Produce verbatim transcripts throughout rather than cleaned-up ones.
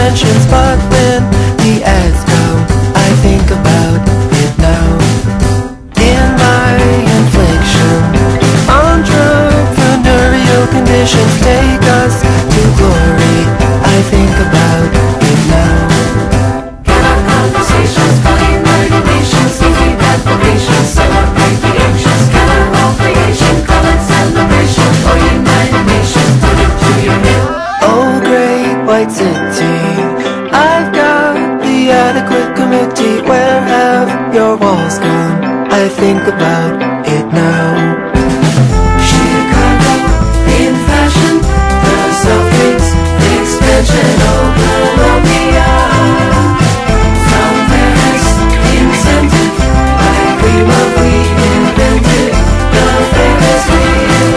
inventions, but when the ads come, I think about it now. In my infliction, entrepreneurial conditions take us to glory. I think about it now. Get our conversations, call United Nations, leafy declarations, celebrate the ancients. Get our whole creation, call it celebration, or United Nations, put it to your hip. Oh, great white city, I've got the adequate committee. Where have your walls gone? I think about it now. Chicago, in fashion, the Celtics, expansion, oh Columbia. From Paris, incentive, like cream of wheat invented, the famous wheel.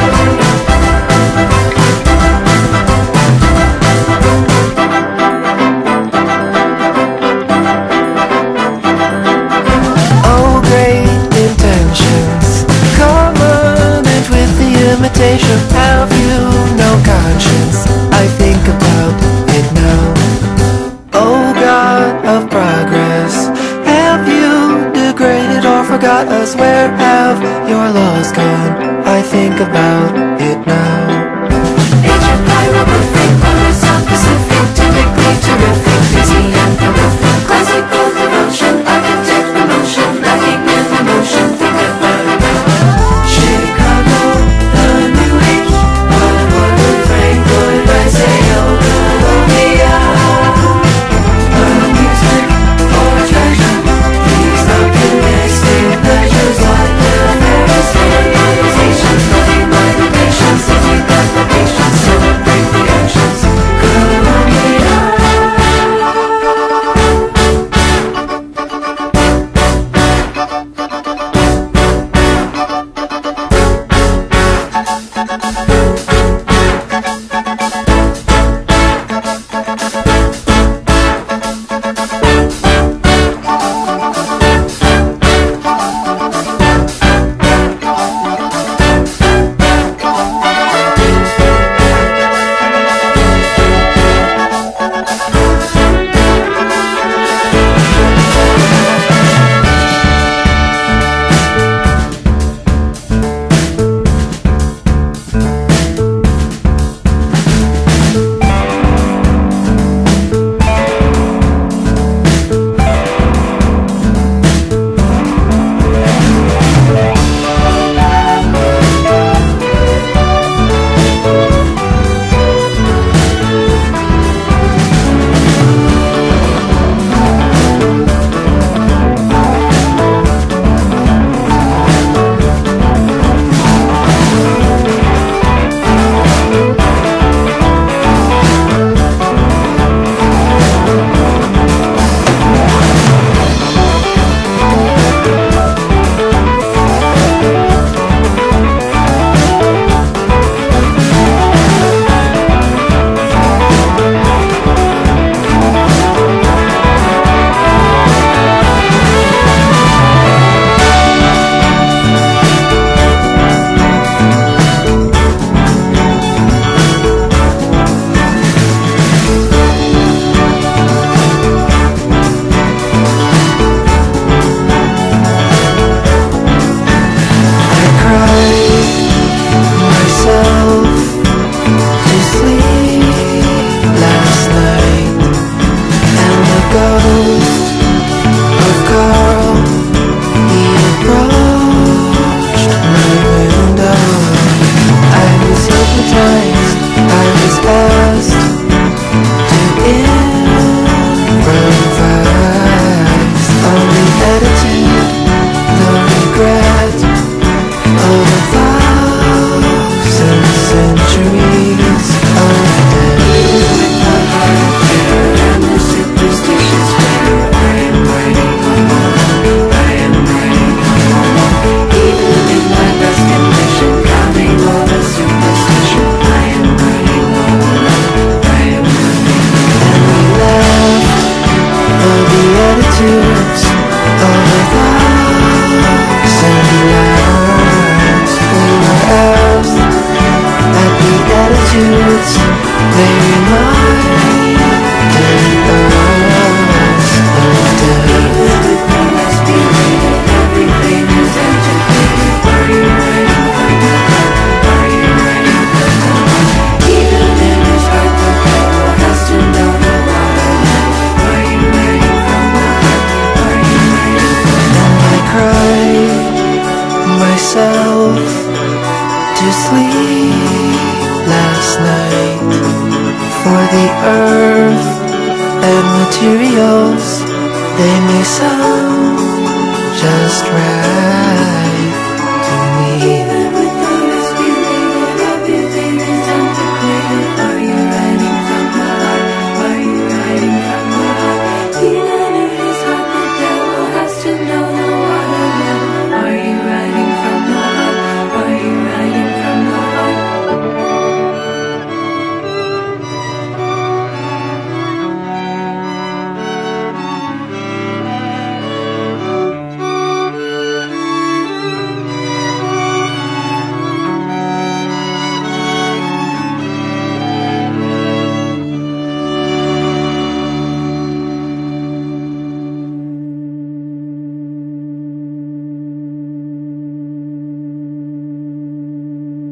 Oh, great intentions, covenant with the imitation. Have you no conscience? I think about it now. Oh, God of progress, have you degraded or forgot us? Where have your laws gone? I think about it now. Ancient hieroglyphic, color South Pacific, typically terrific, busy and prolific. Classical devotion, architect emotion, lacking in emotion, think about it now. Chicago, the new age, what would Frank would I say, oh Columbia. Amusement or treasure, these are connecting pleasures like the Paris organizations, the United Nations. to sleep last night. For the earth and materials, they may sound just right.